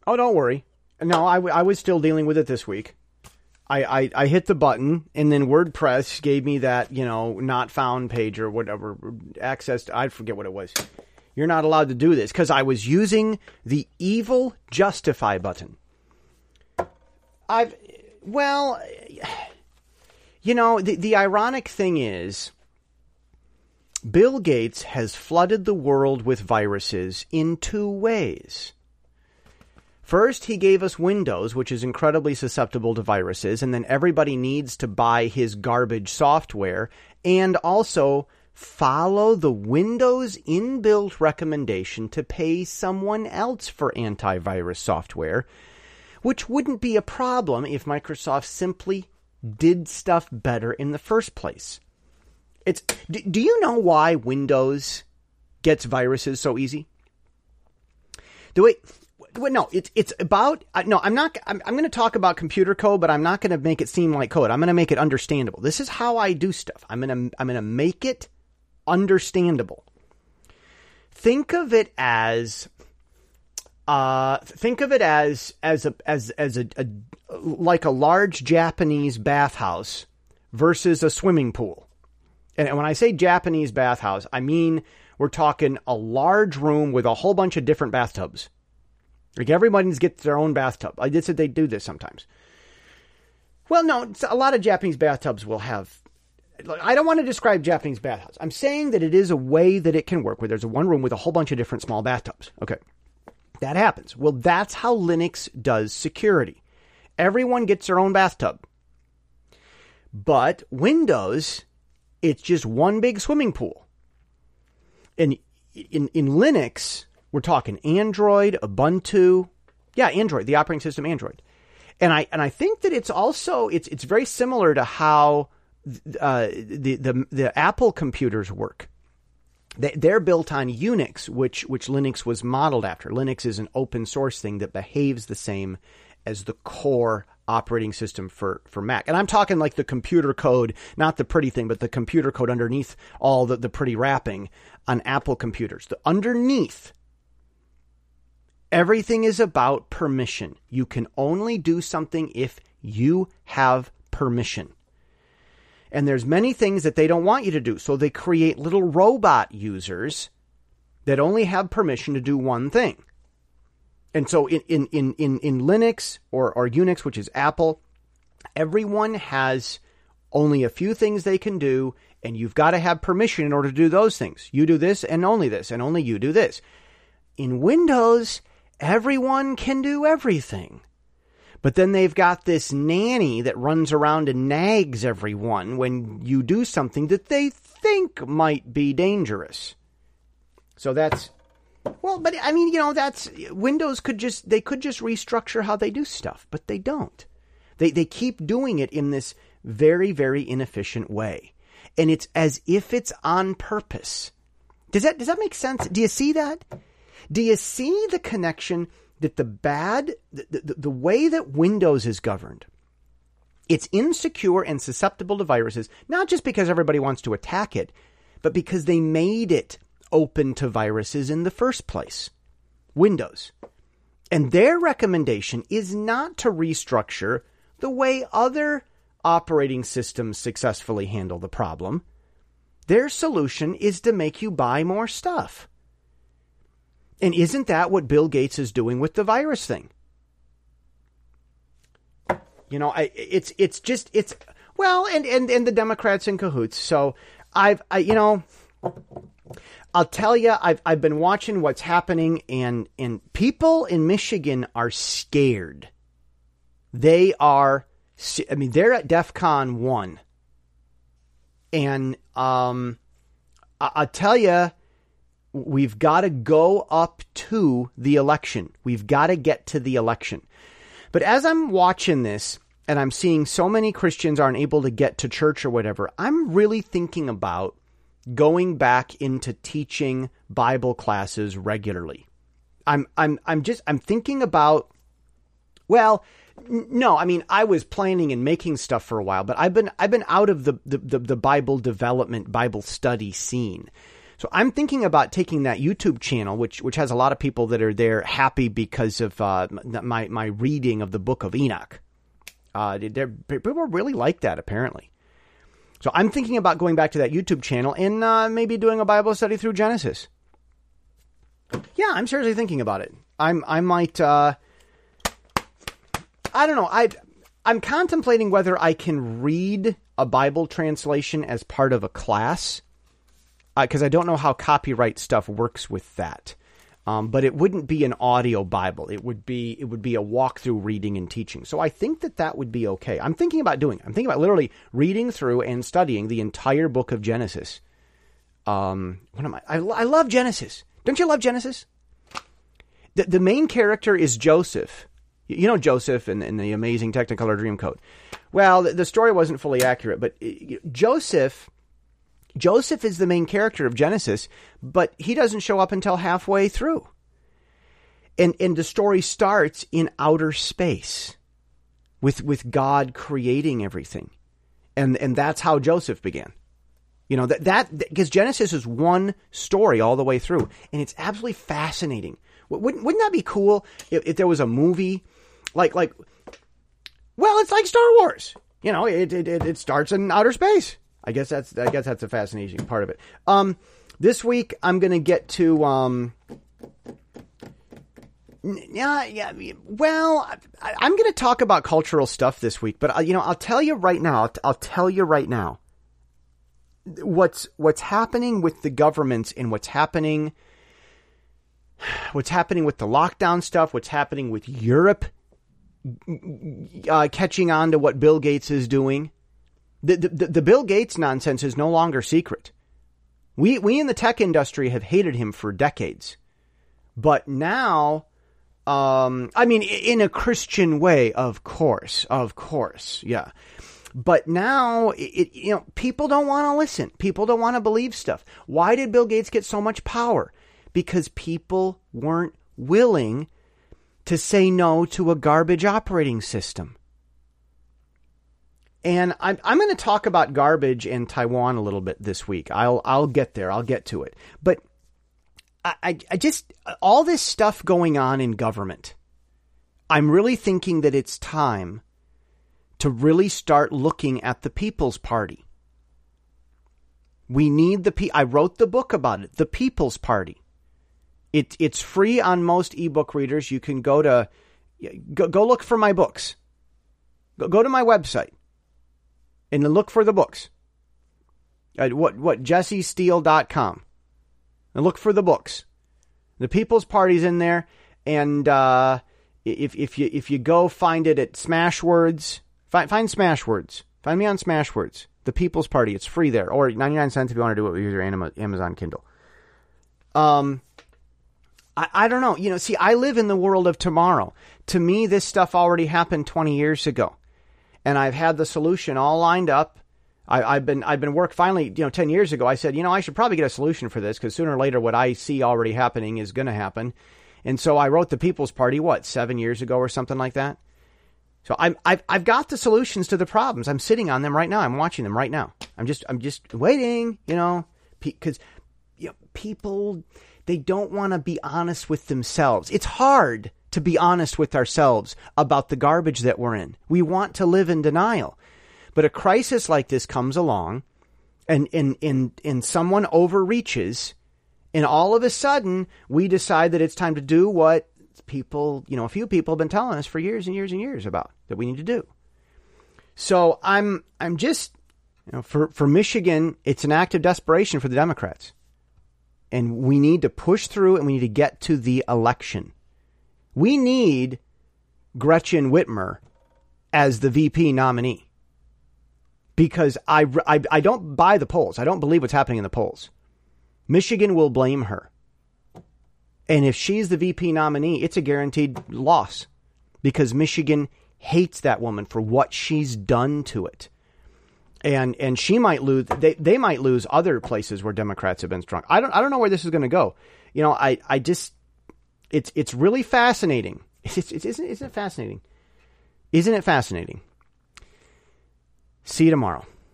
Oh, don't worry. No, I was still dealing with it this week. I hit the button, and then WordPress gave me that, not found page or whatever, access to, I forget what it was. You're not allowed to do this, because I was using the evil justify button. The ironic thing is, Bill Gates has flooded the world with viruses in two ways. First, he gave us Windows, which is incredibly susceptible to viruses, and then everybody needs to buy his garbage software and also follow the Windows inbuilt recommendation to pay someone else for antivirus software, which wouldn't be a problem if Microsoft simply did stuff better in the first place. Do you know why Windows gets viruses so easy? No, it's about, no, I'm going to talk about computer code, but I'm not going to make it seem like code. I'm going to make it understandable. This is how I do stuff. I'm going to make it understandable. Think of it as like a large Japanese bathhouse versus a swimming pool. And when I say Japanese bathhouse, I mean, we're talking a large room with a whole bunch of different bathtubs. Like everybody gets their own bathtub. I did say they do this sometimes. Well, no, a lot of Japanese bathtubs will have. I don't want to describe Japanese bathhouse. I'm saying that it is a way that it can work where there's one room with a whole bunch of different small bathtubs. Okay. That happens. Well, that's how Linux does security. Everyone gets their own bathtub. But Windows, it's just one big swimming pool. And in Linux, we're talking Android, Ubuntu. Yeah, Android, the operating system Android. And I think that it's also, it's very similar to how the Apple computers work. They're built on Unix, which Linux was modeled after. Linux is an open source thing that behaves the same as the core operating system for Mac. And I'm talking like the computer code, not the pretty thing, but the computer code underneath all the pretty wrapping on Apple computers. The underneath, everything is about permission. You can only do something if you have permission. And there's many things that they don't want you to do. So they create little robot users that only have permission to do one thing. And so in Linux or Unix, which is Apple, everyone has only a few things they can do, and you've got to have permission in order to do those things. You do this, and only you do this. In Windows, everyone can do everything. But then they've got this nanny that runs around and nags everyone when you do something that they think might be dangerous. So that's, well, but I mean, that's, Windows could just restructure how they do stuff, but they don't. They keep doing it in this very, very inefficient way. And it's as if it's on purpose. Does that make sense? Do you see that? Do you see the connection that the way that Windows is governed, it's insecure and susceptible to viruses, not just because everybody wants to attack it, but because they made it open to viruses in the first place. Windows. And their recommendation is not to restructure the way other operating systems successfully handle the problem. Their solution is to make you buy more stuff. And isn't that what Bill Gates is doing with the virus thing? It's well, and the Democrats in cahoots. So I'll tell you, I've been watching what's happening, and people in Michigan are scared. They're at DEFCON 1. And I'll tell you, we've got to go up to the election. We've got to get to the election. But as I'm watching this, and I'm seeing so many Christians aren't able to get to church or whatever, I'm really thinking about going back into teaching Bible classes regularly. I'm thinking about, well, no, I mean, I was planning and making stuff for a while, but I've been out of the Bible development, Bible study scene. So I'm thinking about taking that YouTube channel, which has a lot of people that are there happy because of my reading of the Book of Enoch. People really like that, apparently. So I'm thinking about going back to that YouTube channel and maybe doing a Bible study through Genesis. Yeah, I'm seriously thinking about it. I might. I don't know. I'm contemplating whether I can read a Bible translation as part of a class, because I don't know how copyright stuff works with that. But it wouldn't be an audio Bible. It would be a walkthrough reading and teaching. So I think that would be okay. I'm thinking about literally reading through and studying the entire book of Genesis. I love Genesis. Don't you love Genesis? The main character is Joseph. You know Joseph in the amazing Technicolor Dreamcoat. Well, the story wasn't fully accurate, but Joseph is the main character of Genesis, but he doesn't show up until halfway through. And the story starts in outer space with God creating everything. And that's how Joseph began. You know, that because Genesis is one story all the way through, and it's absolutely fascinating. Wouldn't that be cool if there was a movie like well, it's like Star Wars. You know, it starts in outer space. I guess that's a fascinating part of it. This week I'm going to get to well, I'm going to talk about cultural stuff this week, but I'll tell you right now. What's happening with the governments and what's happening with the lockdown stuff, what's happening with Europe catching on to what Bill Gates is doing. The Bill Gates nonsense is no longer secret. We in the tech industry have hated him for decades. But now, in a Christian way, of course, yeah. But now, people don't want to listen. People don't want to believe stuff. Why did Bill Gates get so much power? Because people weren't willing to say no to a garbage operating system. And I'm going to talk about garbage in Taiwan a little bit this week. I'll get there. I'll get to it. But I just, all this stuff going on in government, I'm really thinking that it's time to really start looking at the People's Party. We need I wrote the book about it, The People's Party. It's free on most ebook readers. You can go look for my books. Go to my website and look for the books. JesseSteele.com. And look for the books. The People's Party's in there, and if you go find it at Smashwords, find Smashwords. Find me on Smashwords. The People's Party. It's free there, or 99 cents if you want to do it with your Amazon Kindle. I don't know. See, I live in the world of tomorrow. To me, this stuff already happened 20 years ago. And I've had the solution all lined up. I've been work finally, 10 years ago, I said, I should probably get a solution for this because sooner or later what I see already happening is going to happen. And so I wrote The People's Party, 7 years ago or something like that? So I've got the solutions to the problems. I'm sitting on them right now. I'm watching them right now. I'm just waiting, because people, they don't want to be honest with themselves. It's hard to be honest with ourselves about the garbage that we're in. We want to live in denial. But a crisis like this comes along and someone overreaches, and all of a sudden we decide that it's time to do what people, a few people have been telling us for years and years and years about that we need to do. So I'm just, for Michigan, it's an act of desperation for the Democrats. And we need to push through and we need to get to the election. We need Gretchen Whitmer as the VP nominee. Because I don't buy the polls. I don't believe what's happening in the polls. Michigan will blame her. And if she's the VP nominee, it's a guaranteed loss. Because Michigan hates that woman for what she's done to it. And she might lose. They might lose other places where Democrats have been strong. I don't know where this is going to go. I just it's really fascinating. Isn't it fascinating? Isn't it fascinating? See you tomorrow.